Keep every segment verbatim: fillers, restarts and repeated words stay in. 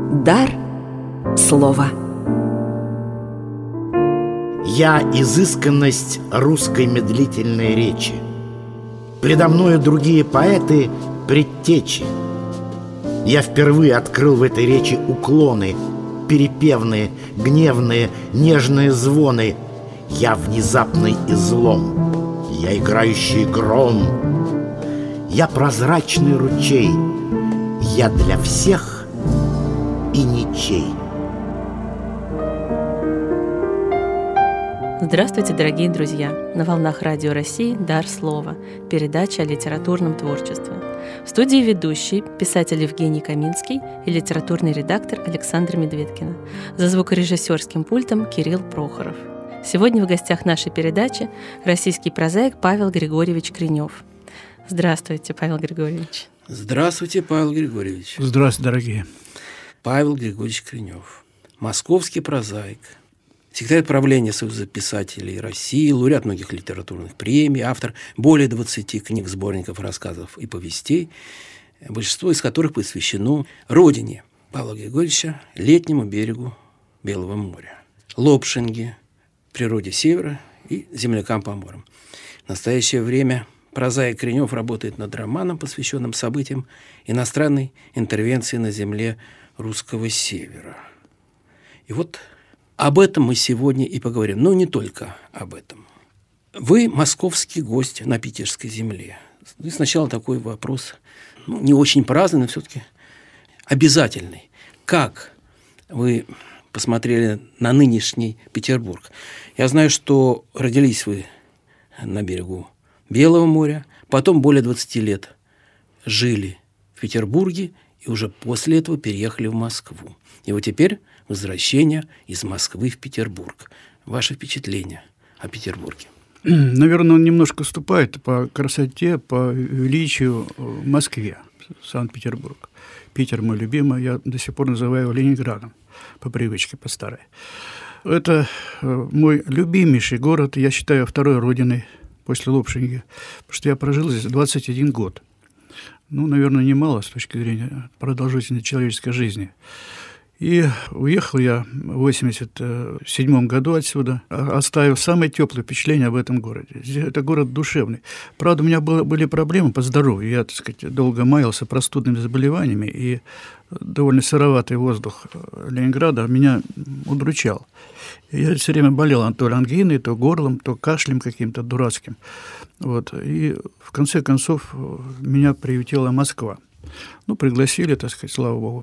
Дар слова. Я изысканность русской медлительной речи. Предо мною другие поэты предтечи. Я впервые открыл в этой речи уклоны, перепевные, гневные, нежные звоны. Я внезапный излом, я играющий гром, я прозрачный ручей, я для всех и ничей. Здравствуйте, дорогие друзья! На волнах Радио России «Дар слова» – передача о литературном творчестве. В студии ведущий, писатель Евгений Каминский и литературный редактор Александра Медведкина. За звукорежиссерским пультом Кирилл Прохоров. Сегодня в гостях нашей передачи российский прозаик Павел Григорьевич Кренев. Здравствуйте, Павел Григорьевич. Здравствуйте, Павел Григорьевич. Здравствуйте, дорогие. Павел Григорьевич Кренев, московский прозаик, секретарь правления Союза писателей России, лауреат многих литературных премий, автор более двадцати книг, сборников рассказов и повестей, большинство из которых посвящено родине Павла Григорьевича, летнему берегу Белого моря, Лопшинге, природе Севера и землякам по морям. В настоящее время прозаик Кренев работает над романом, посвященным событиям иностранной интервенции на земле русского Севера. И вот об этом мы сегодня и поговорим, но не только об этом. Вы московский гость на питерской земле. И сначала такой вопрос, ну, не очень праздный, но все-таки обязательный. Как вы посмотрели на нынешний Петербург? Я знаю, что родились вы на берегу Белого моря, потом более двадцати лет жили в Петербурге и уже после этого переехали в Москву. И вот теперь возвращение из Москвы в Петербург. Ваши впечатления о Петербурге? Наверное, он немножко уступает по красоте, по величию в Москве, Санкт-Петербург. Питер мой любимый, я до сих пор называю его Ленинградом, по привычке, по старой. Это мой любимейший город, я считаю, второй родиной после Лопшинги, потому что я прожил здесь двадцать один год. Ну, наверное, немало с точки зрения продолжительной человеческой жизни. И уехал я в восемьдесят седьмом году отсюда, оставив самое теплое впечатление об этом городе. Это город душевный. Правда, у меня было, были проблемы по здоровью. Я, так сказать, долго маялся простудными заболеваниями, и довольно сыроватый воздух Ленинграда меня удручал. Я все время болел то ангиной, то горлом, то кашлем каким-то дурацким. Вот. И в конце концов меня приютила Москва. Ну, пригласили, так сказать, слава богу.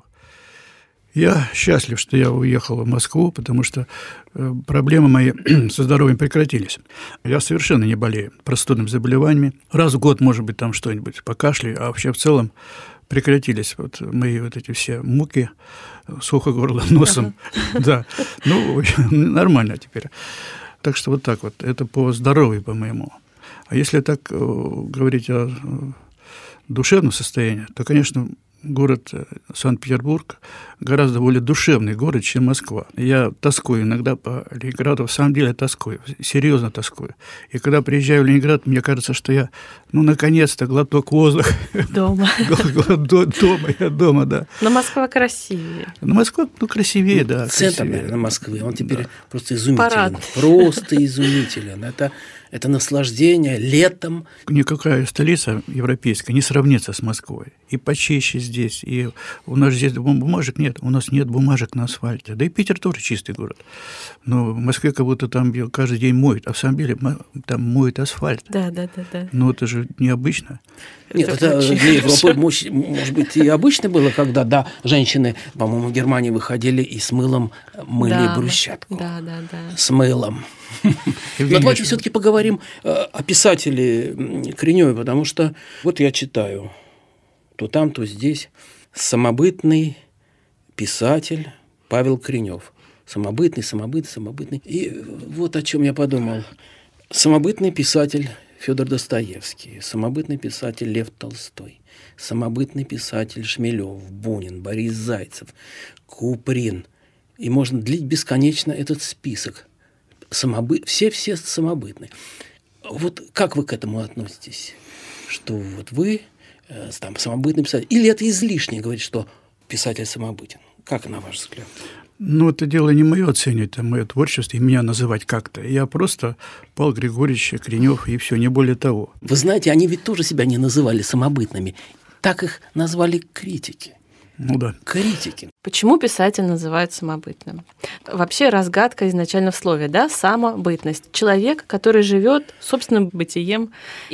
Я счастлив, что я уехал в Москву, потому что проблемы мои со здоровьем прекратились. Я совершенно не болею простудными заболеваниями. Раз в год, может быть, там что-нибудь покашляю, а вообще в целом прекратились вот мои вот эти все муки, сухо горло, носом. Uh-huh. Да, ну, нормально теперь. Так что вот так вот, это по здоровью, по-моему. А если так говорить о душевном состоянии, то, конечно, город Санкт-Петербург гораздо более душевный город, чем Москва. Я тоскую иногда по Ленинграду, в самом деле тоскую, серьезно тоскую. И когда приезжаю в Ленинград, мне кажется, что я, ну, наконец-то, глоток воздуха. Дома. Дома, я дома, да. Но Москва красивее. Но Москва, ну, красивее, да. Центр, наверное, Москвы, он теперь просто изумителен. Просто изумителен. Это... Это наслаждение летом. Никакая столица европейская не сравнится с Москвой. И почище здесь, и у нас здесь бумажек нет, у нас нет бумажек на асфальте. Да и Питер тоже чистый город. Но в Москве как будто там каждый день моют, а в самом деле там моют асфальт. Да, да, да, да. Но это же необычно. Нет, это, это для Европы, может, может быть, и обычно было, когда, да, женщины, по-моему, в Германии выходили и с мылом мыли да, брусчатку. Да, да, да. С мылом. Но давайте все-таки поговорим о писателе Креневе, потому что вот я читаю то там, то здесь. Самобытный писатель Павел Кренев. Самобытный, самобытный, самобытный. И вот о чем я подумал. Самобытный писатель Федор Достоевский, самобытный писатель Лев Толстой, самобытный писатель Шмелев, Бунин, Борис Зайцев, Куприн. И можно длить бесконечно этот список. Самобы... Все-все самобытные. Вот как вы к этому относитесь? Что вот вы э, там самобытный писатель? Или это излишне говорить, что писатель самобытен? Как на ваш взгляд? Ну, это дело не мое оценивать, это мое творчество, и меня называть как-то. Я просто Павел Григорьевич Кренев, и все, не более того. Вы знаете, они ведь тоже себя не называли самобытными. Так их назвали критики. Ну да. Критики. Почему писатель называют самобытным? Вообще разгадка изначально в слове, да, самобытность. Человек, который живет собственным бытием,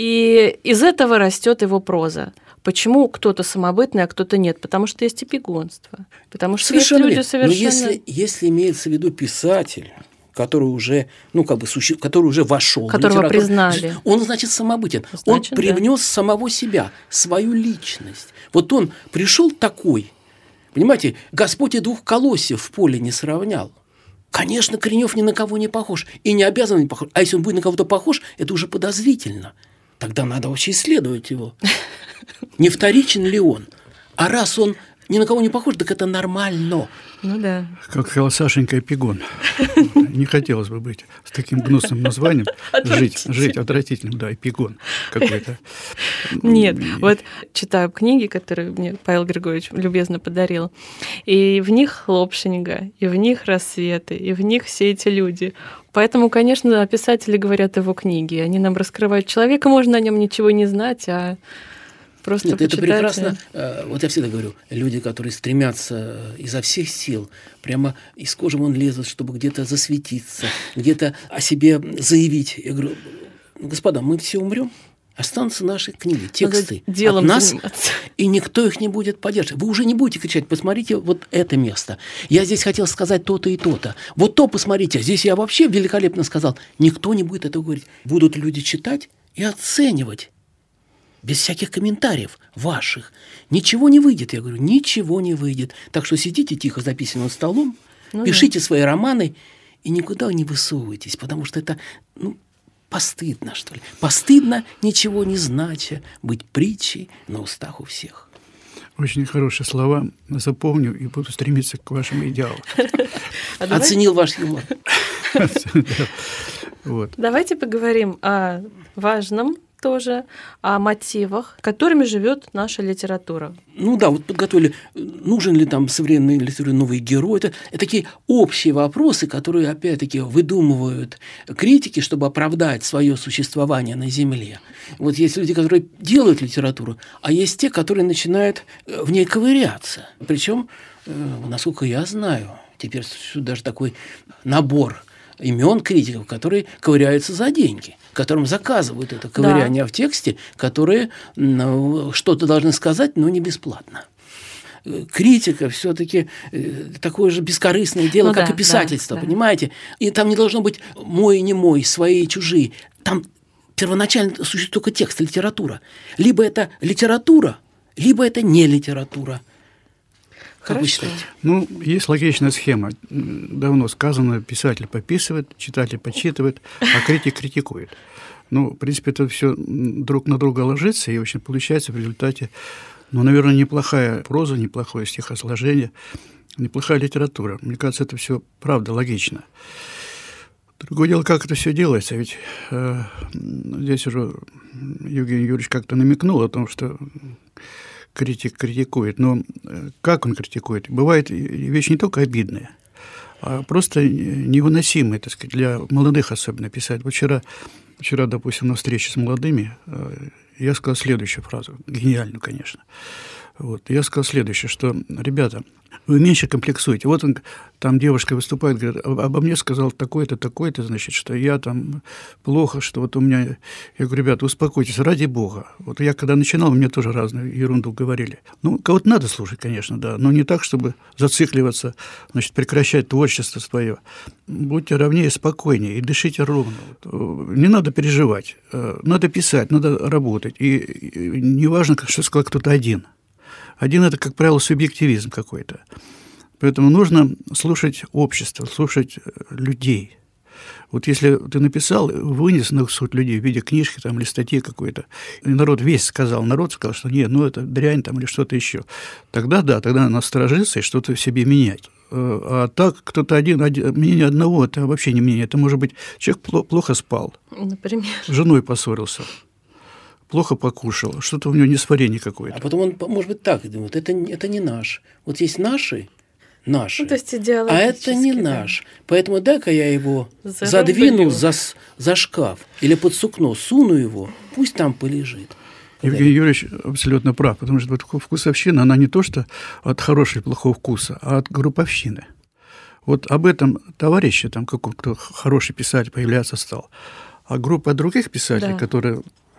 и из этого растет его проза. Почему кто-то самобытный, а кто-то нет? Потому что есть эпигонство. Потому что совершенно есть люди совершенно... Но если, если имеется в виду писатель, который уже, ну, как бы, суще... который уже вошел в которого литературу, признали. Он, значит, самобытен. Значит, он да. привнес самого себя, свою личность. Вот он пришел такой, понимаете, Господь и двух колосьев в поле не сравнял. Конечно, Кренев ни на кого не похож и не обязан быть похож. А если он будет на кого-то похож, это уже подозрительно. Тогда надо вообще исследовать его. Не вторичен ли он? А раз он ни на кого не похож, так это нормально. Ну да. Как сказала Сашенька, эпигон. Не хотелось бы быть с таким гнусным названием. Жить, жить отвратительным, да, эпигон какой-то. Нет, вот читаю книги, которые мне Павел Григорьевич любезно подарил, и в них Лобшинга, и в них рассветы, и в них все эти люди. Поэтому, конечно, писатели говорят его книги. Они нам раскрывают человека, можно о нем ничего не знать, а просто Нет, почитать. это прекрасно. Вот я всегда говорю, люди, которые стремятся изо всех сил, прямо из кожи вон лезут, чтобы где-то засветиться, где-то о себе заявить. Я говорю, господа, мы все умрем. Останутся наши книги, тексты делом от нас, заниматься. И никто их не будет поддерживать. Вы уже не будете кричать, посмотрите вот это место. Я здесь хотел сказать то-то и то-то. Вот то посмотрите, здесь я вообще великолепно сказал. Никто не будет этого говорить. Будут люди читать и оценивать. Без всяких комментариев ваших. Ничего не выйдет, я говорю, ничего не выйдет. Так что сидите тихо за письменным столом, ну, пишите да. свои романы и никуда не высовывайтесь, потому что это, ну, постыдно, что ли. Постыдно, ничего не знача, быть притчей на устах у всех. Очень хорошие слова. Запомню и буду стремиться к вашим идеалам. Оценил ваш юмор. Давайте поговорим о важном тоже, о мотивах, которыми живет наша литература. Ну да, вот подготовили, нужен ли там современной литературе новый герой. Это, это такие общие вопросы, которые, опять-таки, выдумывают критики, чтобы оправдать свое существование на земле. Вот есть люди, которые делают литературу, а есть те, которые начинают в ней ковыряться. Причем, насколько я знаю, теперь существует даже такой набор имен критиков, которые ковыряются за деньги, которым заказывают это ковыряние да. в тексте, которые ну, что-то должны сказать, но не бесплатно. Критика все-таки такое же бескорыстное дело, ну, как да, и писательство, да, понимаете? И там не должно быть мой и не мой, свои и чужие. Там первоначально существует только текст, литература. Либо это литература, либо это не литература. Как вы считаете? Ну, есть логичная схема. Давно сказано, писатель пописывает, читатель почитывает, а критик критикует. Ну, в принципе, это все друг на друга ложится, и очень получается в результате, ну, наверное, неплохая проза, неплохое стихосложение, неплохая литература. Мне кажется, это все правда логично. Другое дело, как это все делается. Ведь э, здесь уже Евгений Юрьевич как-то намекнул о том, что критик критикует, но как он критикует? Бывает вещь не только обидная, а просто невыносимая, так сказать, для молодых особенно писать. Вот вчера, вчера, допустим, на встрече с молодыми я сказал следующую фразу, гениальную, конечно. Вот. Я сказал следующее, что, ребята, вы меньше комплексуете. Вот он, там девушка выступает, говорит, обо мне сказал такой-то, такой-то, значит, что я там плохо, что вот у меня... Я говорю, ребята, успокойтесь, ради бога. Вот я когда начинал, мне тоже разную ерунду говорили. Ну, кого-то надо слушать, конечно, да, но не так, чтобы зацикливаться, значит, прекращать творчество свое. Будьте ровнее, спокойнее и дышите ровно. Не надо переживать, надо писать, надо работать. И не важно, что сказал кто-то один. Один – это, как правило, субъективизм какой-то. Поэтому нужно слушать общество, слушать людей. Вот если ты написал, вынес на суд людей в виде книжки там, или статьи какой-то, и народ весь сказал, народ сказал, что нет, ну это дрянь там, или что-то еще, тогда да, тогда надо насторожиться и что-то в себе менять. А так кто-то один, один, мнение одного – это вообще не мнение. Это может быть, человек плохо спал, например, с женой поссорился, плохо покушал, что-то у него несварение какое-то. А потом он, может быть, так думает, это, это не наш. Вот есть наши, наши. Ну, то есть а это не да. наш. Поэтому дай-ка я его Зарублю. задвину за, за шкаф или под сукно, суну его, пусть там полежит. Евгений Юрьевич абсолютно прав, потому что вот вкусовщина, она не то, что от хорошего и плохого вкуса, а от групповщины. Вот об этом товарищи, там, какой-то хороший писатель появляться стал, а группа других писателей, да. которые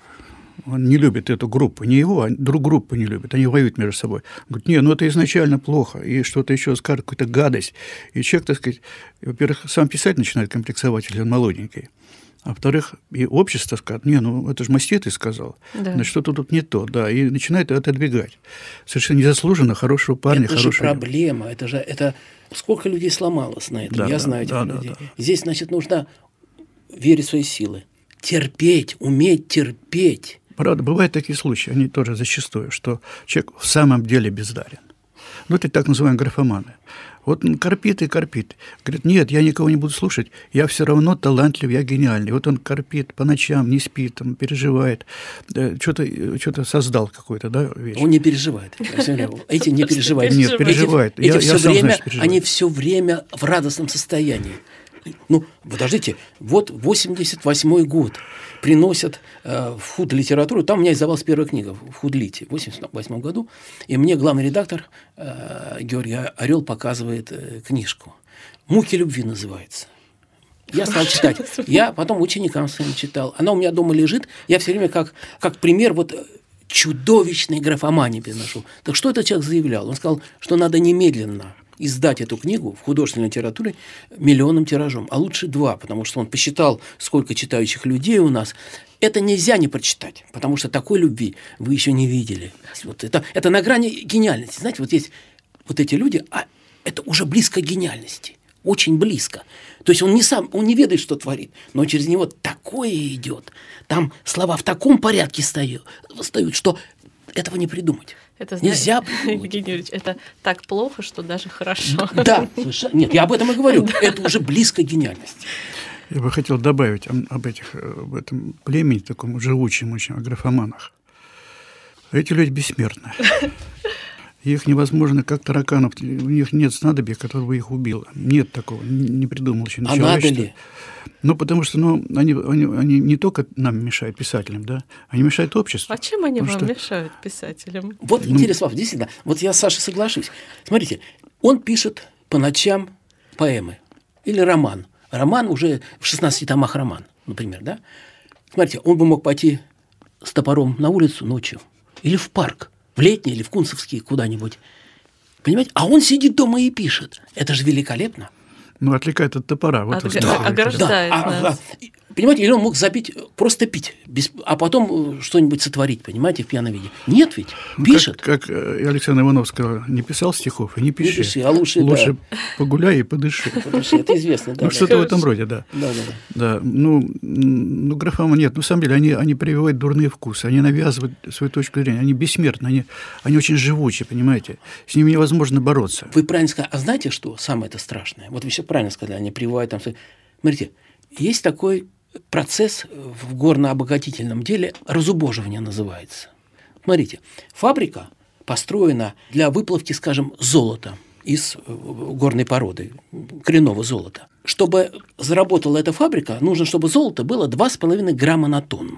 он не любит эту группу, не его, а друг группу не любит, они воюют между собой. Говорят, не, ну это изначально плохо, и что-то еще скажет, какую-то гадость. И человек, так сказать, во-первых, сам писатель начинает комплексовать, если он молоденький. А во-вторых, и общество скажет, не, ну это же маститый сказал, да. значит, что-то тут не то, да, и начинает отодвигать. Совершенно незаслуженно хорошего парня, это хорошего... же проблема, это же, это сколько людей сломалось на этом, да, я да, знаю этих да, людей. Да, да. Здесь, значит, нужно верить в свои силы, терпеть, уметь терпеть. Правда, бывают такие случаи, они тоже зачастую, что человек в самом деле бездарен. Ну, это так называемые графоманы. Вот он корпит и корпит. Говорит, нет, я никого не буду слушать, я все равно талантлив, я гениальный. Вот он корпит по ночам, не спит, там, переживает, что-то, что-то создал какой-то, да, вещь. Он не переживает. Эти не переживают. Нет, переживает. Эти все время, они все время в радостном состоянии. Ну, подождите, вот восемьдесят восьмой год, приносят э, в худ-литературу, там у меня издавалась первая книга в худ-лите в восемьдесят восьмом году, и мне главный редактор э, Георгий Орел показывает э, книжку. «Муки любви» называется. Я стал читать. Я потом ученикам своим читал. Она у меня дома лежит, я все время как, как пример вот чудовищной графомании переношу. Так что этот человек заявлял? Он сказал, что надо немедленно издать эту книгу в художественной литературе миллионным тиражом, а лучше два, потому что он посчитал, сколько читающих людей у нас. Это нельзя не прочитать, потому что такой любви вы еще не видели. Вот это, это на грани гениальности. Знаете, вот есть вот эти люди, а это уже близко к гениальности, очень близко. То есть он не сам, он не ведает, что творит, но через него такое идет. Там слова в таком порядке встают, что этого не придумать. Это, нельзя знаете, Евгений Юрьевич, это так плохо, что даже хорошо. Да, совершенно. Нет, я об этом и говорю. Это уже близко к гениальности. Я бы хотел добавить об этих, об этом племени, таком живучем очень, о графоманах. Эти люди бессмертны. Их невозможно, как тараканов, у них нет снадобья, которое бы их убило. Нет такого, не придумал еще. А надо ли? Ну, потому что ну, они, они, они не только нам мешают, писателям, да, они мешают обществу. А чем они вам что... мешают, писателям? Вот ну... интересно, действительно, вот я с Сашей соглашусь. Смотрите, он пишет по ночам поэмы или роман. Роман уже в шестнадцати томах роман, например, да? Смотрите, он бы мог пойти с топором на улицу ночью или в парк, в летний или в Кунцевский куда-нибудь. Понимаете? А он сидит дома и пишет. Это же великолепно. Ну, отвлекает от топора. Вот Отг... да. Ограждает да. нас. А, а, понимаете, или он мог запить, просто пить, без, а потом что-нибудь сотворить, понимаете, в пьяном виде. Нет ведь, ну, пишет. Как, как Александр Иванов сказал, не писал стихов и не пиши. Не пиши, а лучше, лучше да. погуляй и подыши. Подыши, это известно. Да, ну, да, что-то да. в этом роде, да. Да, да, да. да. Ну, ну, графома нет. На самом деле, они, они прививают дурные вкусы, они навязывают свою точку зрения, они бессмертны, они, они очень живучие, понимаете. С ними невозможно бороться. Вы правильно сказали. А знаете, что самое-то страшное? Вот вы все правильно сказали, они прививают там... Смотрите, есть такой процесс в горно-обогатительном деле, разубоживание называется. Смотрите, фабрика построена для выплавки, скажем, золота из горной породы, коренного золота. Чтобы заработала эта фабрика, нужно, чтобы золото было два с половиной грамма на тонну.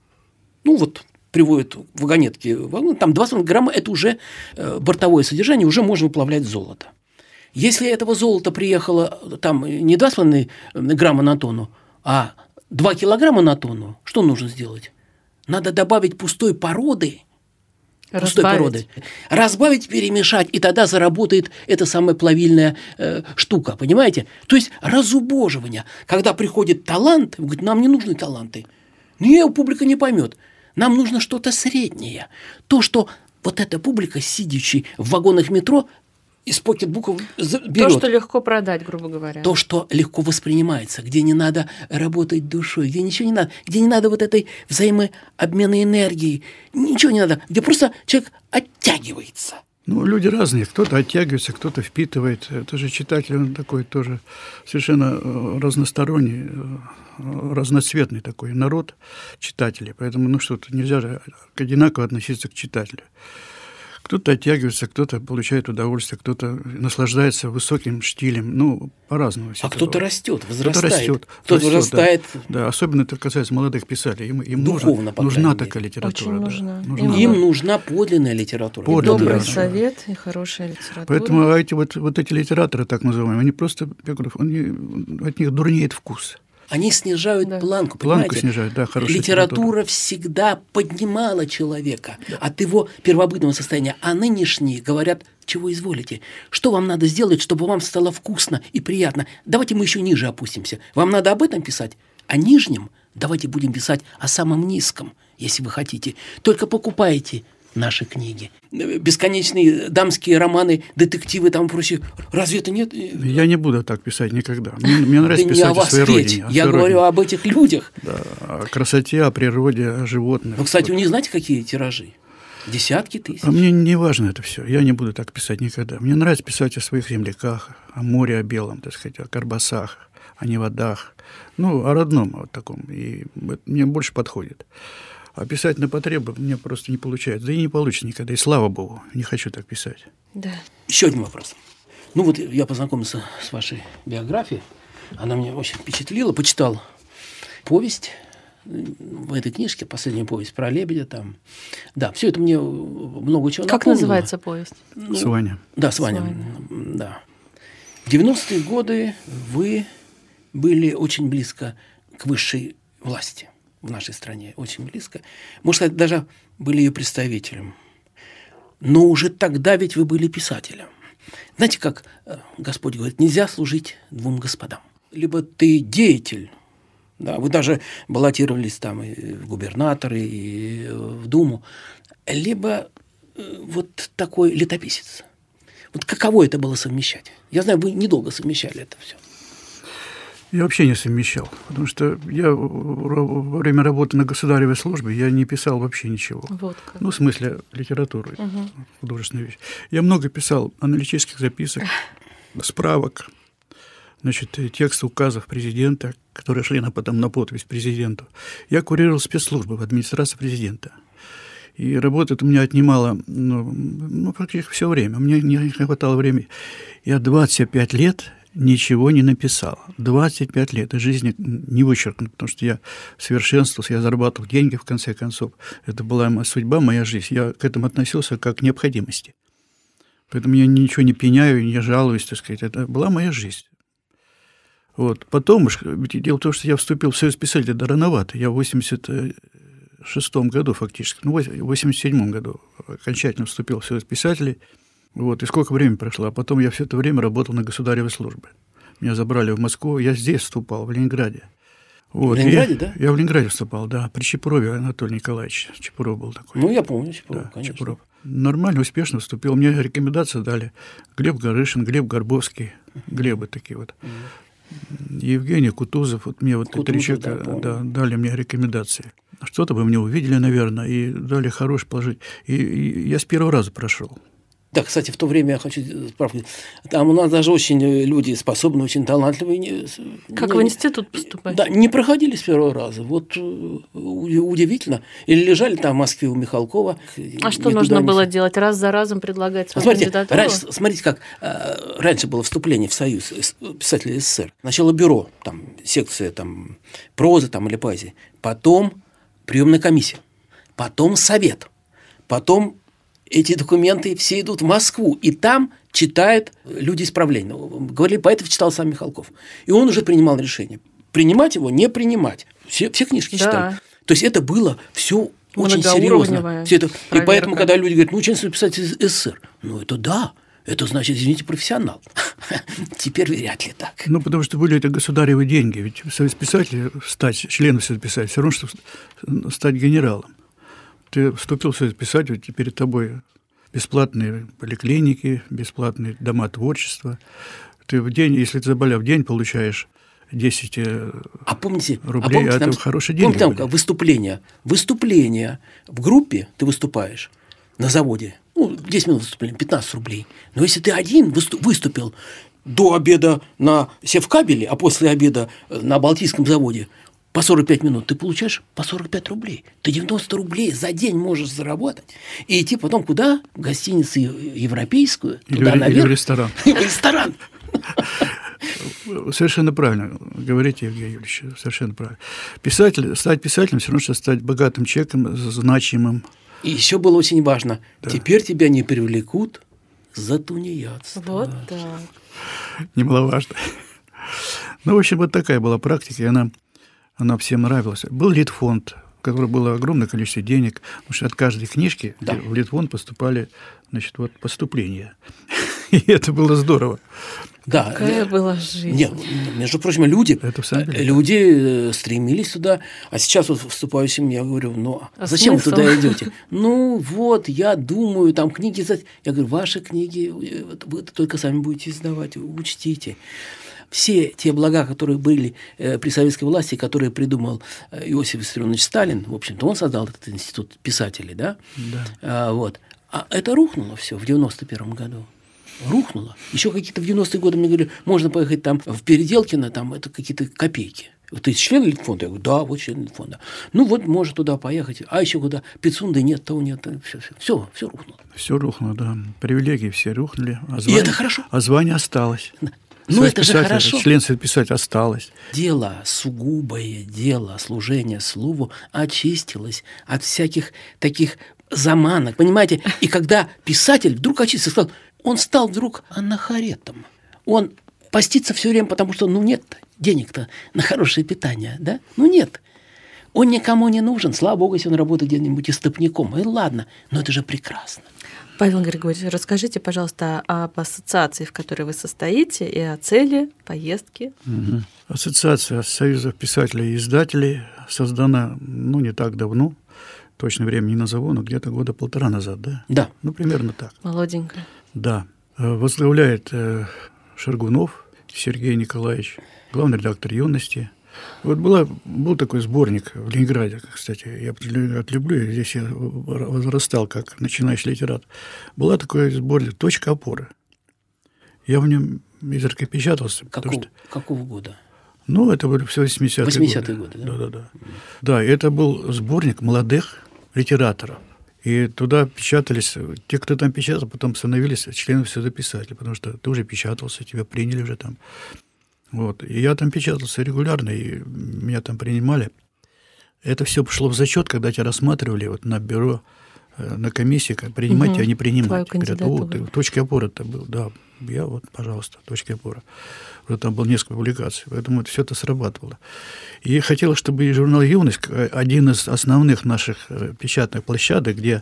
Ну вот, приводят вагонетки, там два с половиной грамма – это уже бортовое содержание, уже можно выплавлять золото. Если этого золота приехало там не два с половиной грамма на тонну, а два килограмма на тонну, что нужно сделать? Надо добавить пустой породы, пустой породы, разбавить, перемешать, и тогда заработает эта самая плавильная э, штука, понимаете? То есть разубоживание. Когда приходит талант, говорит, нам не нужны таланты. Нет, публика не поймет. Нам нужно что-то среднее. То, что вот эта публика, сидящая в вагонах метро, из покетбуков берет. То, что легко продать, грубо говоря. То, что легко воспринимается, где не надо работать душой, где ничего не надо, где не надо вот этой взаимообмена энергии, ничего не надо, где просто человек оттягивается. Ну, люди разные. Кто-то оттягивается, кто-то впитывает. Это же читатель, он такой тоже совершенно разносторонний, разноцветный такой народ читателей. Поэтому, ну что-то, нельзя же одинаково относиться к читателю. Кто-то оттягивается, кто-то получает удовольствие, кто-то наслаждается высоким штилем. Ну, по-разному. А кто-то растет, возрастает. Кто-то растет. Кто-то возрастает. Да. да, особенно это касается молодых писателей. Им, им Духовно, нужна, нужна такая литература. Очень да. нужна. нужна. Им нужна подлинная литература. Подлинная, Добрый да. совет и хорошая литература. Поэтому эти вот, вот эти литераторы, так называемые, они просто, я говорю, они, от них дурнеет вкус. Они снижают да. планку, Планку понимаете? снижают, да, хорошая литература. литература всегда поднимала человека да. от его первобытного состояния. А нынешние говорят, чего изволите, что вам надо сделать, чтобы вам стало вкусно и приятно. Давайте мы еще ниже опустимся. Вам надо об этом писать, о нижнем. Давайте будем писать о самом низком, если вы хотите. Только покупайте наши книги. Бесконечные дамские романы, детективы там прочее. Разве это нет? Я не буду так писать никогда. Мне, мне нравится да писать не о вас о своей речь. родине. О Я своей говорю родине. об этих людях. Да, о красоте, о природе, о животных. Ну, кстати, вот. вы не знаете, какие тиражи? Десятки тысяч. А мне не важно это все. Я не буду так писать никогда. Мне нравится писать о своих земляках, о море, о белом, так сказать, о карбасах, о неводах. Ну, о родном вот таком. И мне больше подходит. А писать на потребы мне просто не получается. Да и не получится никогда. И слава богу, не хочу так писать. Да. Еще один вопрос. Ну вот я познакомился с вашей биографией. Она меня очень впечатлила. Почитал повесть в этой книжке, последняя повесть про лебедя. Там. Да, все это мне много чего Как напомнило. называется повесть? Ну, с Ваня. Да, с Ваня. Да. В девяностые годы вы были очень близко к высшей власти в нашей стране, очень близко. Можно сказать, даже были ее представителем. Но уже тогда ведь вы были писателем. Знаете, как Господь говорит, нельзя служить двум господам. Либо ты деятель, да, вы даже баллотировались там и в губернаторы, и в Думу, либо вот такой летописец. Вот каково это было совмещать? Я знаю, вы недолго совмещали это все. Я вообще не совмещал, потому что я во время работы на государевой службе я не писал вообще ничего. Вот как. Ну, в смысле литературы, угу. художественной вещи. Я много писал аналитических записок, справок, значит, тексты указов президента, которые шли на, потом на подпись президенту. Я курировал спецслужбы в администрации президента. И работа у меня отнимала ну, ну, практически все время. Мне не хватало времени. Я двадцать пять лет ничего не написал. двадцать пять лет. И жизни не вычеркнут, потому что я совершенствовался, я зарабатывал деньги, в конце концов. Это была моя судьба, моя жизнь. Я к этому относился как к необходимости. Поэтому я ничего не пеняю, не жалуюсь, так сказать. Это была моя жизнь. Вот. Потом, ведь дело в том, что я вступил в Союз писателей да рановато. Я в восемьдесят шестом году фактически, ну, в восемьдесят седьмом году окончательно вступил в Союз писателей. Вот, и сколько времени прошло. А потом я все это время работал на государевой службе. Меня забрали в Москву. Я здесь вступал, в Ленинграде. Вот. В Ленинграде, я, да? Я в Ленинграде вступал, да. При Чепурове Анатолий Николаевич. Чепуров был такой. Ну, я помню Чепуров, да, конечно. Чепуров. Нормально, успешно вступил. Мне рекомендации дали Глеб Горышин, Глеб Горбовский. Глебы такие вот. Евгений Кутузов. Вот мне вот Кутузов, три человека да, да, дали мне рекомендации. Что-то вы мне увидели, наверное, и дали хороший положить. И, и я с первого раза прошел. Да, кстати, в то время я хочу справку. Там у нас даже очень люди способные, очень талантливые. Как не, в институт поступать? Да, не проходили с первого раза. Вот удивительно. Или лежали там в Москве у Михалкова. А что нужно было делать? Раз за разом предлагать свою смотрите, кандидатуру? Раньше, смотрите, как э, раньше было вступление в Союз писателей СССР. Сначала бюро, там, секция там, прозы там, или поэзии. Потом приемная комиссия. Потом совет. Потом эти документы все идут в Москву, и там читают люди исправления. Говорили, поэтов читал сам Михалков. И он уже принимал решение. Принимать его, не принимать. Все, все книжки да. читали. То есть это было все очень серьезно. Все это. И поэтому, когда люди говорят, ну, учился писать из СССР, ну, это да. Это значит, извините, профессионал. Теперь вряд ли так. Ну, потому что были это государевы деньги. Ведь Союз писателей стать, членом Союза писателей, все равно, что стать генералом. Ты вступил в Союз писателей, теперь тобой бесплатные поликлиники, бесплатные дома творчества. Ты в день, если ты заболел, в день получаешь десять а помните, рублей, а, помните, а это там, хорошие деньги. Помните, там выступление, выступление в группе ты выступаешь на заводе, ну, десять минут выступления, пятнадцать рублей. Но если ты один выступил до обеда на Севкабеле, а после обеда на Балтийском заводе, по сорок пять минут, ты получаешь по сорок пять рублей. Ты девяносто рублей за день можешь заработать и идти потом куда? В гостиницу европейскую, Или, туда или наверх. в ресторан. В ресторан. Совершенно правильно говорите, Евгений Юрьевич, совершенно правильно. Писатель, стать писателем все равно, что стать богатым человеком, значимым. И еще было очень важно, Да. теперь тебя не привлекут за тунеядство. Вот так. Немаловажно. Ну, в общем, вот такая была практика, и она, она всем нравилась. Был Литфонд, в котором было огромное количество денег, потому что от каждой книжки Да. в Литфонд поступали, значит, вот поступления. И это было здорово. Да. Какая была жизнь. Нет, между прочим, люди, Это в самом деле. люди стремились туда, а сейчас вот вступаю в семью, я говорю, ну, А зачем смысл? вы туда идете? Ну, вот, я думаю, там книги... за- Я говорю, ваши книги вы только сами будете издавать, учтите. Все те блага, которые были э, при советской власти, которые придумал э, Иосиф Виссарионович Сталин, в общем-то, он создал этот институт писателей, да? Да. А, вот. А это рухнуло все в девяносто первом году. Рухнуло. Еще какие-то в девяностые годы мне говорили, можно поехать там в Переделкино, там это какие-то копейки. Ты член Литфонда? Я говорю, да, вот член Литфонда. Ну вот, может туда поехать. А еще куда? Пицунды нет, того нет. Все, все, все, все рухнуло. Все рухнуло, да. Привилегии все рухнули. А И это хорошо. А звание осталось. Ну, Совет это же писателя, хорошо. Член Совета писателя осталось. Дело, сугубое дело служения слову очистилось от всяких таких заманок, понимаете? И когда писатель вдруг очистился, сказал, он стал вдруг анахаретом. Он постится все время, потому что, ну, нет денег-то на хорошее питание, да? Ну, нет. Он никому не нужен. Слава богу, если он работает где-нибудь истопником. И ладно, но это же прекрасно. Павел Григорьевич, расскажите, пожалуйста, об ассоциации, в которой вы состоите, и о цели поездки. Угу. Ассоциация Союзов писателей и издателей создана, ну, не так давно. Точное время не назову, но где-то года полтора назад, да? Да. Ну, примерно так. Молоденько. Да. Возглавляет Шаргунов Сергей Николаевич, главный редактор «Юности». Вот была, был такой сборник в Ленинграде, кстати, я отлюблю, здесь я возрастал как начинающий литератор. Была такой сборник «Точка опоры». Я в нем изредка печатался. Какого, что, какого года? Ну, это были все восьмидесятые, восьмидесятые годы. годы, да? Да, да, да. Да, и это был сборник молодых литераторов. И туда печатались, те, кто там печатал, потом становились членами Союза писателей, потому что ты уже печатался, тебя приняли уже там. Вот. И я там печатался регулярно, и меня там принимали. Это все пошло в зачет, когда тебя рассматривали вот на бюро, на комиссии, как принимать Угу. тебя, не принимать. Твою Говорят, о, ты в точке опоры это был. Да, я вот, пожалуйста, точка опоры. Уже там было несколько публикаций, поэтому это, все это срабатывало. И хотелось, чтобы и журнал «Юность», один из основных наших печатных площадок, где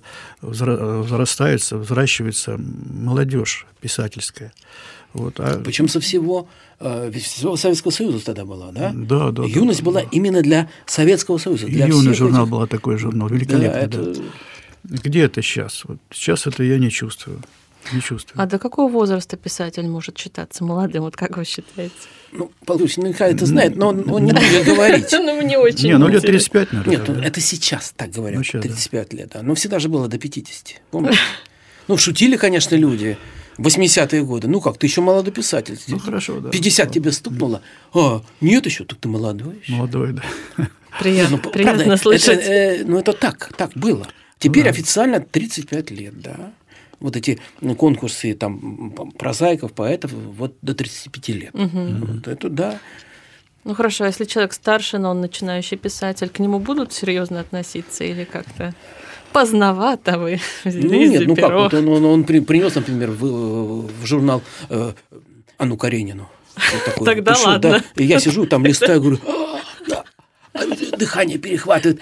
взрастается, взращивается молодежь писательская. Вот. А... Причем со всего, э, всего Советского Союза тогда была, да? Да, да. «Юность» да, была да. именно для Советского Союза. Для «Юный» всех журнал этих... был такой журнал, великолепный. Да, это... Да. Где это сейчас? Вот сейчас это я не чувствую. Не чувствую. А до какого возраста писатель может считаться молодым? Вот как вы считаете? Ну, Павел Ильич наверняка это знает, но он, он не будет говорить. Ну, мне очень Не, ну лет интересно. тридцать пять, наверное. Нет, да. это сейчас так говорят, Ну, щас, тридцать пять лет. Да. Но всегда же было до пятидесяти. Помните? Ну, шутили, конечно, люди в восьмидесятые годы. Ну как, ты еще молодой писатель. Ну, хорошо, да. пятьдесят тебе стукнуло. А, нет еще, так ты молодой еще. Молодой, да. Приятно, Ну, приятно правда, слышать. это, э, ну, это так, так было. Теперь Да. официально тридцать пять лет, да. Вот эти ну, конкурсы там прозаиков, поэтов, вот до тридцати пяти лет. Мгм. Вот это да. Ну хорошо, а если человек старше, но он начинающий писатель, к нему будут серьезно относиться или как-то поздновато вы взялись Ну нет, за ну как, перо? вот он, он, он при- принес, например, в, в журнал э, Анну Каренину. Вот такой Тогда пришел, ладно. да, и я сижу там, листаю, говорю, «А, да, а, дыхание перехватывает.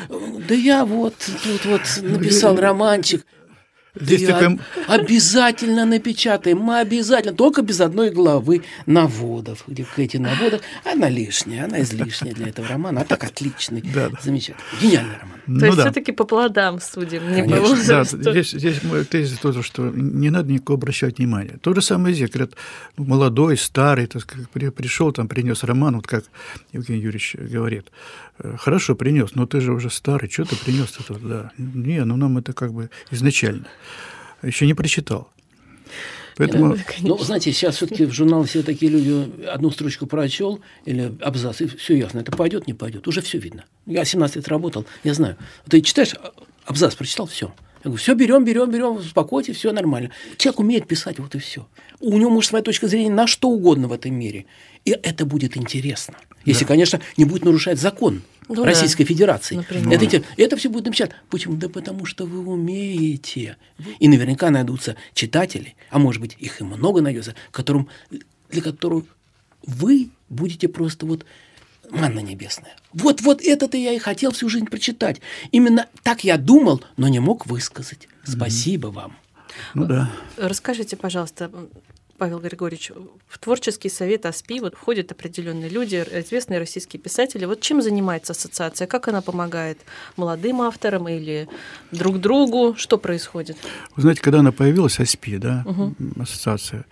Да я вот тут вот написал романчик. Здесь Да такая- обязательно напечатаем, мы обязательно, только без одной главы наводов. Где эти наводов, она лишняя, она излишняя для этого романа, а так отличный, Да, да. замечательный, гениальный роман. То Ну есть да. все-таки по плодам судим, не по Конечно. Да, возрасту. здесь, здесь мой тезис тоже, что не надо никого обращать внимания. То же самое здесь, говорят, молодой, старый, так сказать, при- пришел, там, принес роман, вот как Евгений Юрьевич говорит. Хорошо, принес, но ты же уже старый, что ты принес-то тут? Да. Не, ну нам это как бы изначально. Еще не прочитал. Поэтому... Ну, знаете, сейчас все-таки в журнале все такие люди одну строчку прочел или абзац, и все ясно. Это пойдет, не пойдет. Уже все видно. Я семнадцать лет работал, я знаю. Ты читаешь, абзац прочитал, все. Я говорю, все, берем, берем, берем, успокойтесь, все нормально. Человек умеет писать, вот и все. У него может своя точка зрения на что угодно в этом мире. И это будет интересно. Если, да. конечно, не будет нарушать закон ну, Российской да. Федерации. Например. Это, это все будет написано. Почему? Да потому что вы умеете. И наверняка найдутся читатели, а может быть, их и много найдется, которым, для которых вы будете просто вот манна небесная. Вот, вот это-то я и хотел всю жизнь прочитать. Именно так я думал, но не мог высказать. Спасибо mm-hmm. вам. Ну да. Расскажите, пожалуйста, Павел Григорьевич, в творческий совет АСПИ вот входят определенные люди, известные российские писатели. Вот чем занимается ассоциация? Как она помогает молодым авторам или друг другу? Что происходит? Вы знаете, когда она появилась, АСПИ, да, угу. ассоциация,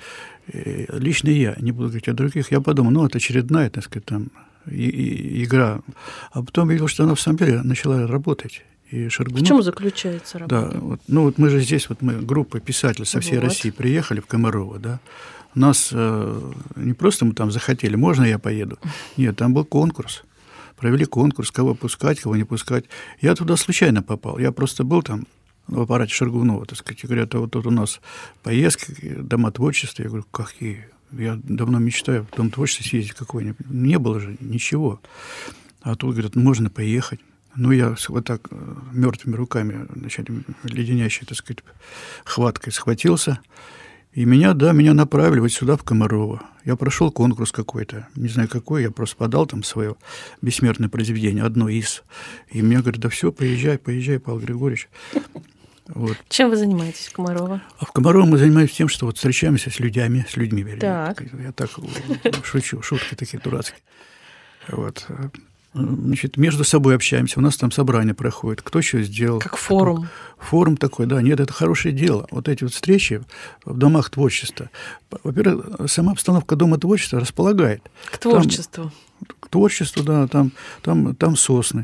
лично я, не буду говорить о других, я подумал, ну, это очередная, так сказать, там, и, и, игра. А потом видел, что она в самом деле начала работать. И Шаргунов, в чем заключается работа? Да, вот, ну вот мы же здесь, вот мы группа писателей со всей вот. России приехали в Комарово, да. У нас э, не просто мы там захотели, можно я поеду? Нет, там был конкурс. Провели конкурс, кого пускать, кого не пускать. Я туда случайно попал. Я просто был там в аппарате Шаргунова, так сказать, и говорят, а вот тут у нас поездки, дома творчества. Я говорю, какие? Я давно мечтаю в дом творчества съездить какой-нибудь. Не было же ничего. А тут, говорят, можно поехать. Ну, я вот так мертвыми руками, значит, леденящей, так сказать, хваткой схватился. И меня, да, меня направили вот сюда, в Комарово. Я прошел конкурс какой-то, не знаю какой, я просто подал там свое бессмертное произведение, одно из. И мне говорят, да все, поезжай, поезжай, Павел Григорьевич. Вот. Чем вы занимаетесь в Комарово? А в Комарово мы занимаемся тем, что вот встречаемся с людьми, с людьми, вернее. Так. Я так шучу, шутки такие дурацкие. Вот. Значит, между собой общаемся, у нас там собрание проходит, кто что сделал. Как форум. Кто... Форум такой, да, нет, это хорошее дело. Вот эти вот встречи в домах творчества. Во-первых, сама обстановка дома творчества располагает. К творчеству. Там, к творчеству, да, там, там, там сосны.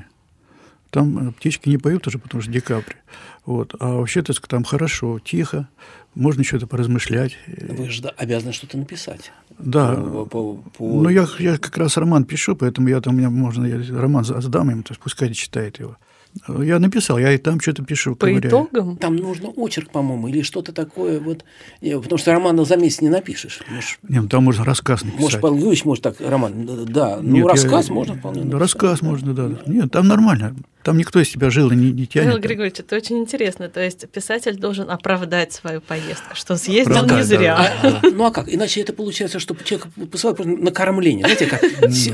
Там птички не поют уже, потому что декабрь. Вот. А вообще-то там хорошо, тихо, можно что-то поразмышлять. Вы же обязаны что-то написать. Да. По, по, по... Ну, я, я как раз роман пишу, поэтому я там, у меня можно, я роман сдам ему, то есть пускай читает его. Я написал, я и там что-то пишу. По ковыряю. Итогам? Там нужно очерк, по-моему, или что-то такое. Вот, потому что роман за месяц не напишешь. Можешь, Нет, там можно рассказ написать. Может, Павел Юрьевич может так роман, да. Ну, Нет, рассказ я, можно вполне написать. Рассказ можно, да. Нет, там нормально. Там никто из тебя жил и не, не тянет. Павел Григорьевич, это очень интересно. То есть писатель должен оправдать свою поездку, что съездил Правда, не зря. Да, да. А, ну, а как? Иначе это получается, что человек посылает на кормление. Знаете, как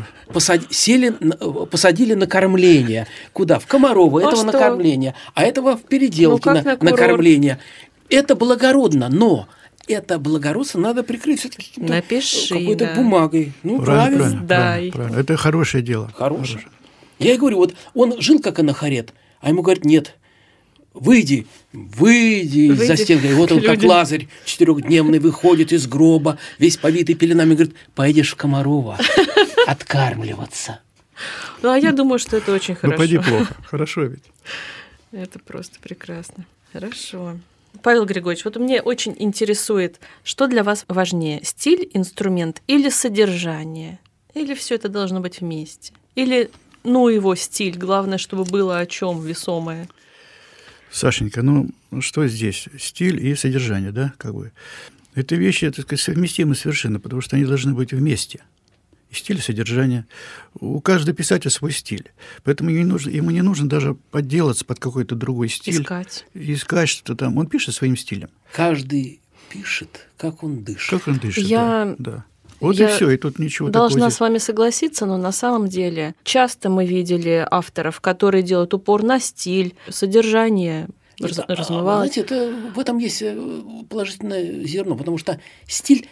посадили, посадили на кормление. Куда? В Комарово, этого на кормление, а этого в Переделкино на кормление. Это благородно, но... Это благородство надо прикрыть все-таки какой-то да. бумагой. Ну, правильно, правильно. правильно, да. правильно, правильно. Это хорошее дело. Хорошее. Хорошее. Я и говорю, вот он жил как анахарет, а ему говорят, нет, выйди, выйди из-за стенки. И вот он, как Лазарь четырехдневный, выходит из гроба, весь повитый пеленами, говорит, поедешь в Комарово откармливаться. Ну, а я думаю, что это очень хорошо. Ну, пойди плохо. Хорошо ведь. Это просто прекрасно. Хорошо. Павел Григорьевич, вот мне очень интересует, что для вас важнее, стиль, инструмент или содержание? Или все это должно быть вместе? Или, ну, его стиль, главное, чтобы было о чем весомое? Сашенька, ну, что здесь? Стиль и содержание, да, как бы. Это вещи, так сказать, совместимы совершенно, потому что они должны быть вместе. И стиль, и содержание. У каждого писателя свой стиль. Поэтому ему не нужно, ему не нужно даже подделаться под какой-то другой стиль. Искать. Искать что-то там. Он пишет своим стилем. Каждый пишет, как он дышит. Как он дышит, Я... да. да. Вот Я и все, и тут ничего должна такого. с вами согласиться, но на самом деле часто мы видели авторов, которые делают упор на стиль, содержание раз, а, размывалось. Знаете, это, в этом есть положительное зерно, потому что стиль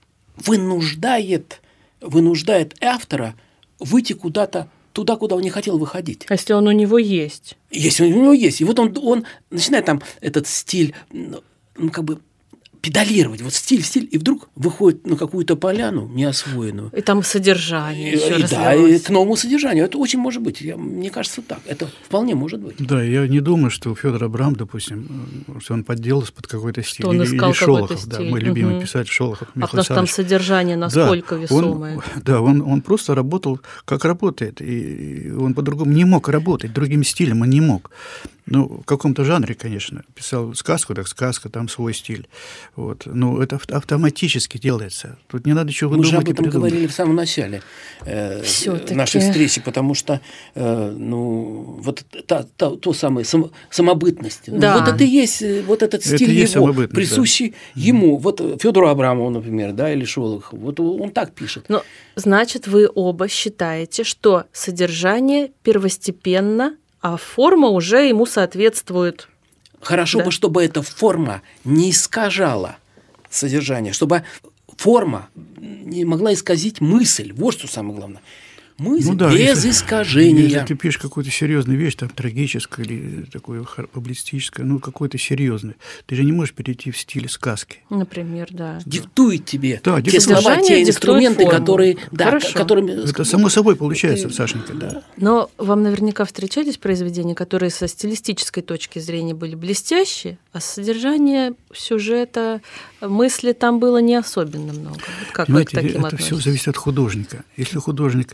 вынуждает... вынуждает автора выйти куда-то туда, куда он не хотел выходить. А если он у него есть? Если он у него есть. И вот он, он начинает там этот стиль, ну, как бы педалировать. Вот стиль, стиль, и вдруг выходит на какую-то поляну неосвоенную. И там содержание И, еще и, да, и к новому содержанию. Это очень может быть. Я, мне кажется, так. Это вполне может быть. Да, я не думаю, что Федор Абрам, допустим, что он подделался под какой-то стиль. Что он или, искал или Шолохов, стиль. да, мой любимый угу. писатель Шолохов. А потому что там содержание насколько да, весомое. Он, да, он, он просто работал, как работает. И он по-другому не мог работать, другим стилем он не мог. Ну, в каком-то жанре, конечно. Писал сказку, так сказка, там свой стиль. Вот. Но это автоматически делается. Тут не надо ничего Мы выдумывать. Мы же об этом говорили в самом начале э, нашей встречи, потому что э, ну, вот та, та, то самое само, самобытность. Да. Ну, вот это и есть вот этот стиль это его, присущий да. ему. Вот Федору Абрамову, например, да, или Шолохову. Вот он так пишет. Но, значит, вы оба считаете, что содержание первостепенно, а форма уже ему соответствует. Хорошо да. бы, чтобы эта форма не искажала содержание, чтобы форма не могла исказить мысль. Вот что самое главное. Мысль ну, да, без если, искажения. Если ты пишешь какую-то серьезную вещь, там, трагическую или такое публицистическое, ну, какое-то серьезное, ты же не можешь перейти в стиль сказки. Например, да. Диктует тебе да, те слова, те инструменты, форму. которые... Да, которыми... Это само собой получается, ты... Сашенька, да. Но вам наверняка встречались произведения, которые со стилистической точки зрения были блестящие, а содержание сюжета, мысли там было не особенно много. Вот как Понимаете, вы к таким это все зависит от художника. Если художник...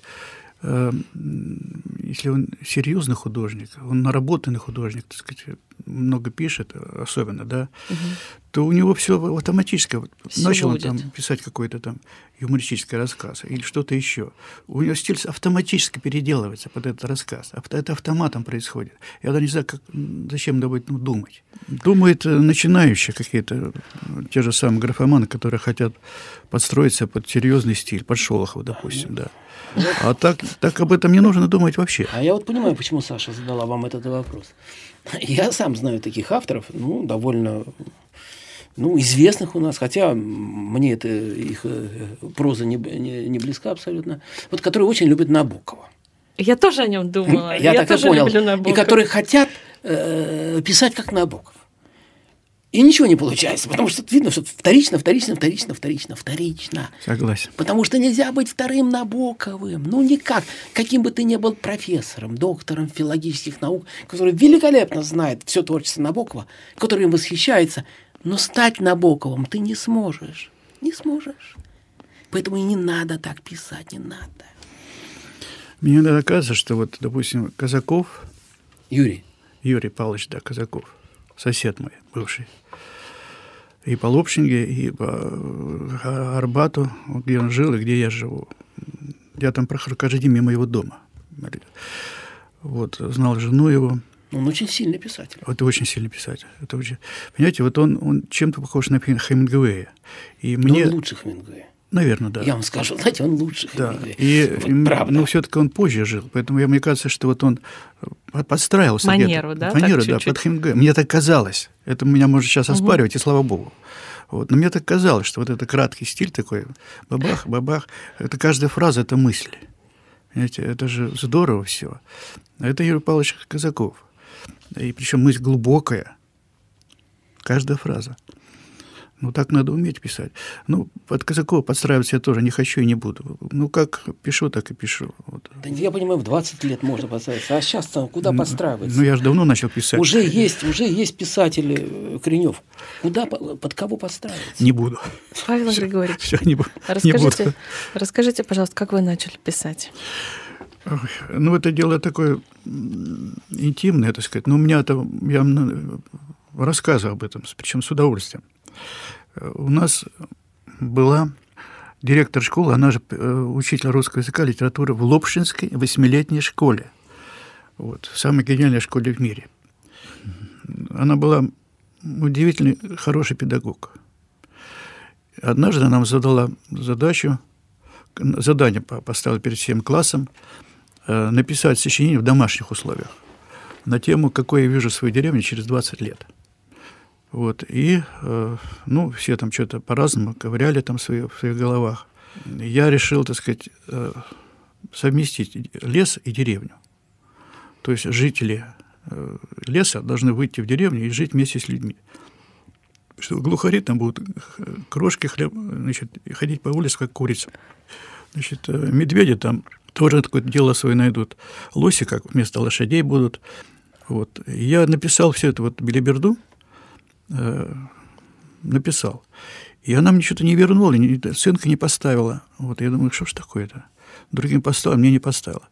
Если он серьезный художник, он наработанный художник, так сказать, много пишет, особенно, да, угу. то у него все автоматически. Всё начал будет. он там писать какой-то там юмористический рассказ или что-то еще. У него стиль автоматически переделывается под этот рассказ. Это автоматом происходит. Я даже не знаю, как, зачем об этом думать. Думают начинающие какие-то, те же самые графоманы, которые хотят подстроиться под серьезный стиль, под Шолохова, допустим, да. А так, так об этом не нужно думать вообще. А я вот понимаю, почему Саша задала вам этот вопрос. Я сам знаю таких авторов, ну, довольно ну, известных у нас, хотя мне это, их проза не, не, не близка абсолютно, вот которые очень любят Набокова. Я тоже о нем думала. Я, я так тоже и понял. люблю Набокова. И которые хотят э, писать как Набоков. И ничего не получается, потому что видно, что вторично, вторично, вторично, вторично, вторично. Согласен. Потому что нельзя быть вторым Набоковым. Ну, никак. Каким бы ты ни был профессором, доктором филологических наук, который великолепно знает все творчество Набокова, который им восхищается, но стать Набоковым ты не сможешь. Не сможешь. Поэтому и не надо так писать, не надо. Мне иногда кажется, что вот, допустим, Казаков... Юрий. Юрий Павлович, да, Казаков. Сосед мой бывший. И по Лопшинге, и по Арбату, где он жил и где я живу. Я там прохожу каждый день мимо его дома. Вот, знал жену его. Он очень сильный писатель. Это очень сильный писатель. Это очень... Понимаете, вот он, он чем-то похож на Хемингуэя. И мне... Он лучше Хемингуэя. Наверное, да. Я вам скажу, знаете, он лучше да. Хемингуэя. И, вот, правда. Но все-таки он позже жил. Поэтому я, мне кажется, что вот он подстраивался. Манеру, да? Манеру, да, под Хемингуэя. Мне так казалось. Это меня можно сейчас оспаривать, угу. и слава богу. Вот. Но мне так казалось, что вот этот краткий стиль такой, бабах, бабах, это каждая фраза – это мысль. Понимаете, это же здорово все. Это Юрий Павлович Казаков. И причем мысль глубокая. Каждая фраза. Ну, так надо уметь писать. Ну, под Казакова подстраиваться я тоже не хочу и не буду. Ну, как пишу, так и пишу. Вот. Да, я понимаю, в двадцать лет можно подстраиваться. А сейчас-то куда подстраиваться? Ну, я же давно начал писать. Уже есть, уже есть писатели Кренев. Куда, под кого подстраиваться? Не буду. Павел Григорьевич, все, не, расскажите, не буду. расскажите, пожалуйста, как вы начали писать? Ну, это дело такое интимное, так сказать. Но у меня там, я рассказываю об этом, причем с удовольствием. У нас была директор школы, она же учитель русского языка, литературы в Лопшинской восьмилетней школе. Вот, самой гениальной школе в мире. Она была удивительно хороший педагог. Однажды она нам задала задачу, задание поставила перед всем классом написать сочинение в домашних условиях на тему «Какой я вижу свою деревню через двадцать лет». Вот, и, ну, все там что-то по-разному ковыряли там в своих, в своих головах. Я решил, так сказать, совместить лес и деревню. То есть жители леса должны выйти в деревню и жить вместе с людьми. что глухари там будут крошки хлеб, значит, ходить по улице, как курица. Значит, медведи там тоже какое-то дело свое найдут. Лоси, как вместо лошадей будут. Вот. Я написал все это вот белиберду, э, написал. И она мне что-то не вернула, оценка не поставила. Вот. Я думаю, что ж такое-то? Другим поставила, мне не поставила.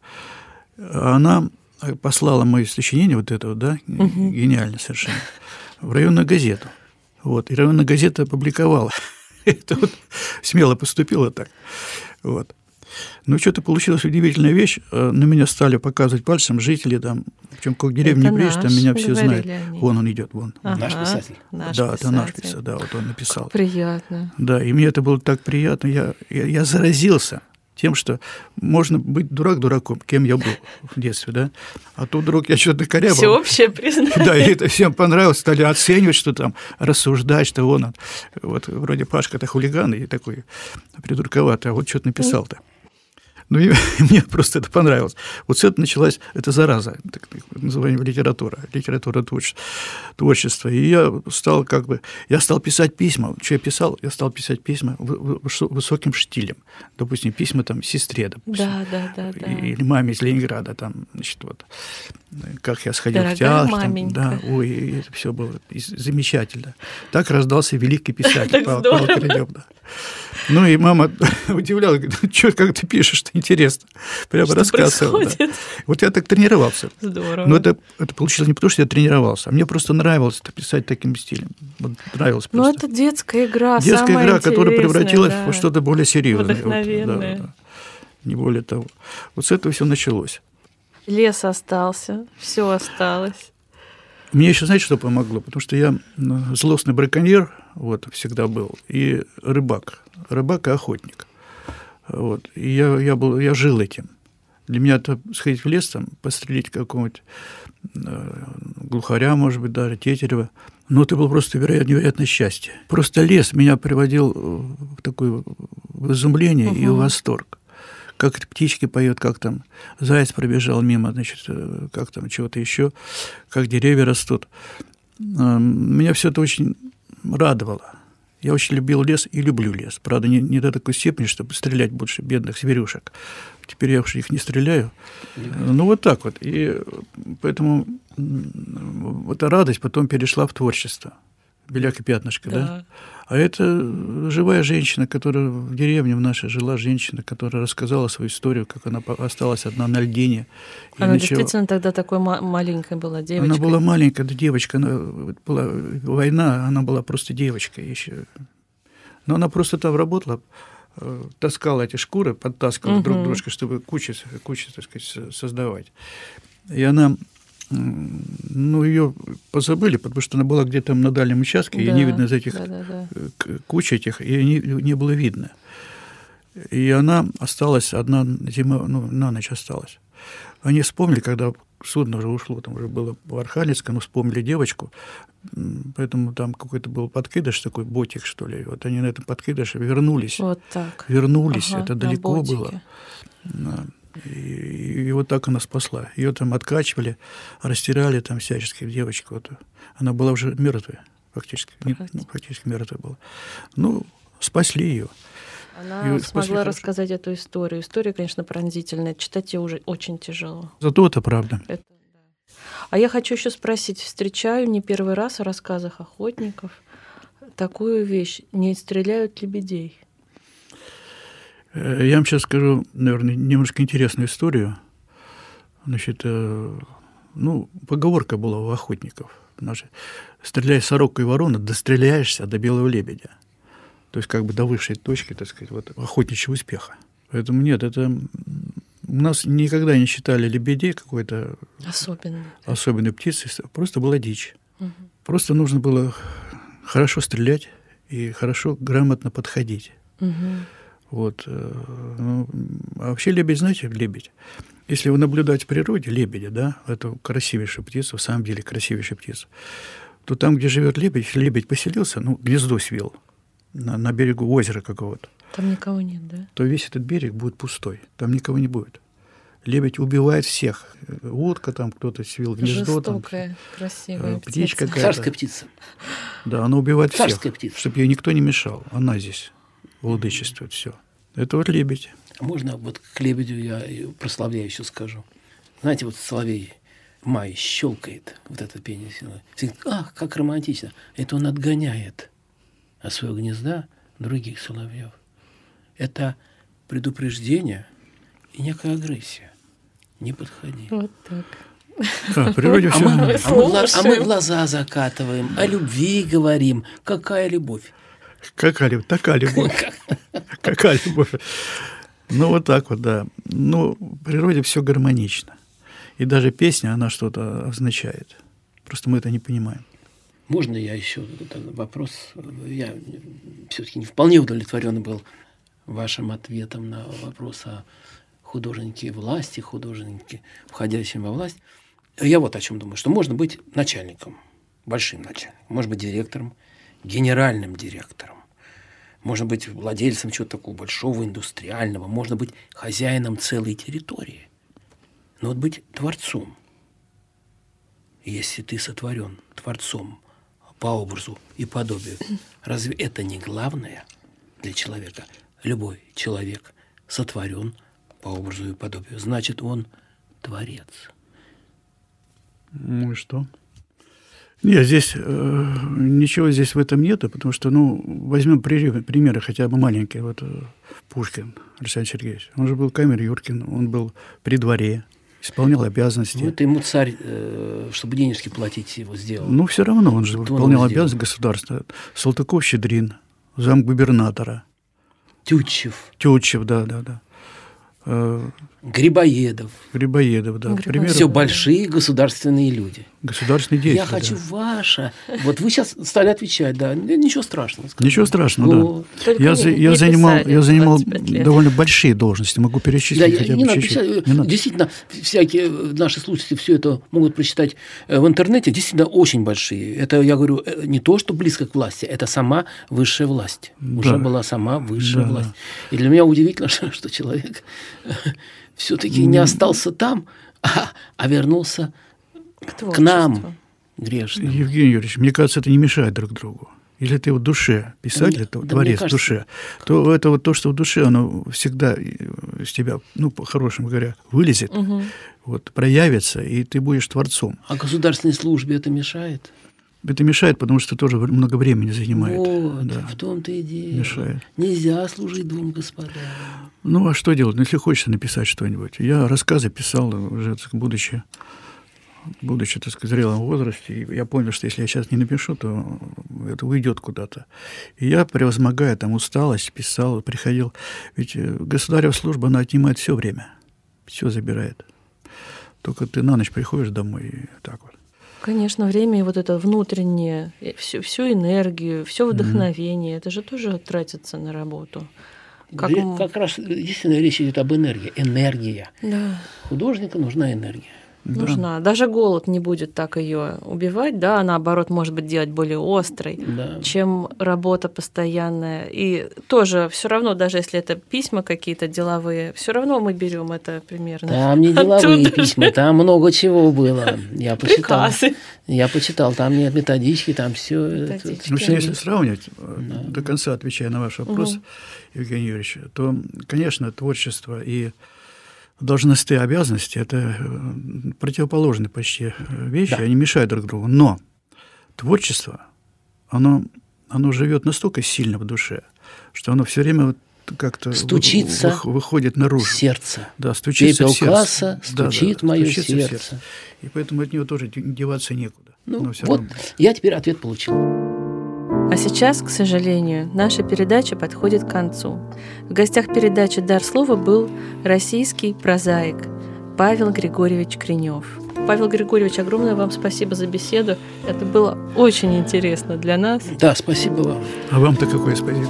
А она послала мое сочинение, вот это вот, да, угу. Гениально совершенно, в районную газету. Вот. И районная газета опубликовала. Это вот смело поступила так. Вот. Ну, что-то получилась удивительная вещь. На меня стали показывать пальцем жители там, причем как деревня не приедешь, там меня все знают. Они. Вон он идет, вон. Ага, наш писатель. Наш да, писатель. это наш писатель, да, вот он написал. Как приятно. Да, и мне это было так приятно. Я, я, я заразился тем, что можно быть дурак дураком, кем я был в детстве, да. А то вдруг я что-то корябал. Всеобщее признание. Да, и это всем понравилось, стали оценивать, что там, рассуждать, что он, вот вроде Пашка-то хулиган и такой придурковатый, а вот что-то написал-то. Ну, и мне просто это понравилось. Вот с этого началась эта зараза, так называемая литература, литература творчества. И я стал как бы, я стал писать письма. Что я писал? Я стал писать письма высоким штилем. Допустим, письма там сестре, допустим. Да, да, да, да. Или маме из Ленинграда, там, значит, вот, как я сходил Дорогая в театр. маменька. Там, да, ой, это все было замечательно. Так рождался великий писатель Павел Королёв. Да. Ну, и мама удивлялась, говорит, что, как ты пишешь-то, интересно. Прямо рассказывала. Да. Вот я так тренировался. Здорово. Но это, это получилось не потому, что я тренировался, а мне просто нравилось это писать таким стилем. Вот нравилось просто. Ну, это детская игра, детская самая игра, которая превратилась да. во что-то более серьезное. Вдохновенное. Вот, да, да. Не более того. Вот с этого все началось. Лес остался, все осталось. Мне еще, знаете, что помогло? Потому что я злостный браконьер, вот, всегда был, и рыбак. Рыбак и охотник. Вот. И я, я, был, я жил этим. Для меня это сходить в лес, там, пострелить какого-нибудь э, глухаря, может быть, даже тетерева. Но это было просто невероятное, невероятное счастье. Просто лес меня приводил в такое в изумление угу. и в восторг. Как это птички поют, как там заяц пробежал мимо, значит, как там чего-то еще, как деревья растут. Меня все это очень радовало. Я очень любил лес и люблю лес. Правда, не, не до такой степени, чтобы стрелять больше бедных зверюшек. Теперь я уж их не стреляю. Ну, вот так вот. И поэтому эта радость потом перешла в творчество. Беляк и пятнышко, да. да? А это живая женщина, которая в деревне в нашей жила, женщина, которая рассказала свою историю, как она осталась одна на льдине. Она начала... действительно тогда такой ма- маленькая была девочка. Она была маленькая да, девочка, она была война, она была просто девочкой еще. Но она просто там работала, таскала эти шкуры, подтаскивала угу. друг дружку, чтобы кучу, кучу, так сказать, создавать. И она... Ну, ее позабыли, потому что она была где-то на дальнем участке, да, и не видно из этих да, да, да. куч этих, ее не, не было видно. И она осталась одна зима, ну, на ночь осталась. Они вспомнили, когда судно уже ушло, там уже было в Архангельске, но вспомнили девочку, поэтому там какой-то был подкидыш, такой ботик, что ли. Вот они на этом подкидыше вернулись. Вот так. Вернулись, ага, это далеко было. И, и вот так она спасла. Ее там откачивали, растирали там всячески девочку. Вот. Она была уже мертвая, фактически. Не, ну, фактически мертвая была. Ну, спасли ее. Она ее смогла рассказать эту историю. История, конечно, пронзительная. Читать ее уже очень тяжело. Зато это правда. Это, да. А я хочу еще спросить. Встречаю не первый раз в рассказах охотников такую вещь. Не стреляют лебедей? Я вам сейчас скажу, наверное, немножко интересную историю. Значит, ну, поговорка была у охотников. Стреляй сороку и ворона, достреляешься до белого лебедя. То есть как бы до высшей точки, так сказать, вот, охотничьего успеха. Поэтому нет, это... У нас никогда не считали лебедей какой-то особенной, особенной птицей. Просто была дичь. Угу. Просто нужно было хорошо стрелять и хорошо, грамотно подходить. Угу. Вот. Ну, а вообще лебедь, знаете, лебедь. Если вы наблюдаете в природе лебедя, да, это красивейшая птица, в самом деле красивейшая птица, то там, где живет лебедь, если лебедь поселился, ну, гнездо свел на, на берегу озера какого-то. Там никого нет, да? То весь этот берег будет пустой, там никого не будет. Лебедь убивает всех. Утка там, кто-то свил гнездо. Жестокая, там, красивая птичка птица. Царская птица. Да, она убивает Царская всех, птица. чтобы ей никто не мешал. Она здесь владычествует, все. Это вот лебедь. А можно вот к лебедю я прославляю еще скажу. Знаете, вот соловей в мае щелкает, вот это пение. Ах, как романтично. Это он отгоняет от своего гнезда других соловьев. Это предупреждение и некая агрессия. Не подходи. Вот так. Да, в природе А все. мы, а, мы, гла- а мы глаза закатываем, о любви говорим. Какая любовь? Какая любовь? Такая любовь. Какая любовь? Ну, вот так вот, да. Ну, в природе все гармонично. И даже песня, она что-то означает. Просто мы это не понимаем. Можно я еще вопрос? Я все-таки не вполне удовлетворен был вашим ответом на вопрос о художнике власти, художнике, входящем во власть. Я вот о чем думаю, что можно быть начальником, большим начальником, можно быть директором, генеральным директором, можно быть владельцем чего-то такого большого, индустриального, можно быть хозяином целой территории. Но вот быть творцом, если ты сотворен творцом по образу и подобию, разве это не главное для человека? Любой человек сотворен по образу и подобию, значит, он творец. Ну и что? Нет, здесь э, ничего здесь в этом нету, потому что, ну, возьмем примеры, примеры хотя бы маленькие. Вот э, Пушкин Александр Сергеевич, он же был камер-юркин, он был при дворе, исполнял обязанности. Ну, это ему царь, э, чтобы денежки платить, его сделал. Ну, все равно, он же Что выполнял он обязанности государства. Салтыков-Щедрин, замгубернатора. Тютчев. Тютчев, да, да, да. Грибоедов. Грибоедов, да. Грибоедов. Все большие государственные люди. Государственные деятели. Я хочу да. ваше. Вот вы сейчас стали отвечать, да. Ничего страшного. Скажу. Ничего страшного, Вот. да. Только Я, не- за- не я занимал, писали я занимал двадцать пять лет. довольно большие должности, могу перечислить Да, хотя не бы надо чуть-чуть. писать. Не надо. Действительно, всякие наши слушатели все это могут прочитать э, в интернете. Действительно, очень большие. Это, я говорю, э, не то, что близко к власти, это сама высшая власть. Уже Да. была сама высшая Да, власть. да. И для меня удивительно, что, что человек все-таки не остался там, а, а вернулся К к нам, творчеству. грешным. Евгений Юрьевич, мне кажется, это не мешает друг другу. Если ты в душе писатель, Да, то да, творец мне в кажется- душе, то это вот то, что в душе, оно всегда из тебя, ну, по-хорошему говоря, вылезет, Мгм. вот, проявится, и ты будешь творцом. А государственной службе это мешает? Это мешает, потому что тоже много времени занимает. Вот, Да. в том-то и дело. Мешает. Нельзя служить двум господам. Ну, а что делать? Ну, если хочется написать что-нибудь. Я рассказы писал уже, так сказать, будучи, будучи, так сказать, в зрелом возрасте. И я понял, что если я сейчас не напишу, то это уйдет куда-то. И я, превозмогая там усталость, писал, приходил. Ведь э, государева служба, она отнимает все время. Все забирает. Только ты на ночь приходишь домой и так вот. Конечно, время и вот это внутреннее, и всю, всю энергию, все вдохновение, это же тоже тратится на работу. Как Ре- м- Как раз действительно речь идет об энергии. Энергия. Да, Художнику нужна энергия. Да. нужна. Даже голод не будет так ее убивать, да, а наоборот, может быть, делать более острой, Да. чем работа постоянная. И тоже все равно, даже если это письма какие-то деловые, все равно мы берем это примерно. Там не деловые оттуда же. письма, там много чего было. Я почитал. Приказы. Я почитал, там нет методички, там все. Методички. В общем, если сравнивать, э, до конца отвечая на ваш вопрос, Мгм. Евгений Юрьевич, то, конечно, творчество и должностные обязанности – это э, противоположные почти э, вещи, Да. они мешают друг другу. Но творчество, оно, оно живет настолько сильно в душе, что оно все время вот как-то вы- Стучится вы- выходит наружу. Сердце. Да, стучится Пепел в сердце. класса, Да, да, стучит да, мое стучится в сердце. И поэтому от него тоже де- деваться некуда. Ну, Но всё вот, равно. я теперь ответ получил. А сейчас, к сожалению, наша передача подходит к концу. В гостях передачи «Дар слова» был российский прозаик Павел Григорьевич Кренев. Павел Григорьевич, огромное вам спасибо за беседу. Это было очень интересно для нас. Да, спасибо вам. А вам-то какое спасибо.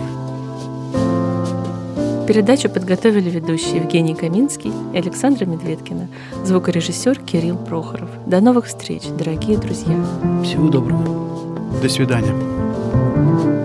Передачу подготовили ведущие Евгений Каминский и Александра Медведкина, звукорежиссер Кирилл Прохоров. До новых встреч, дорогие друзья! Всего доброго. До свидания.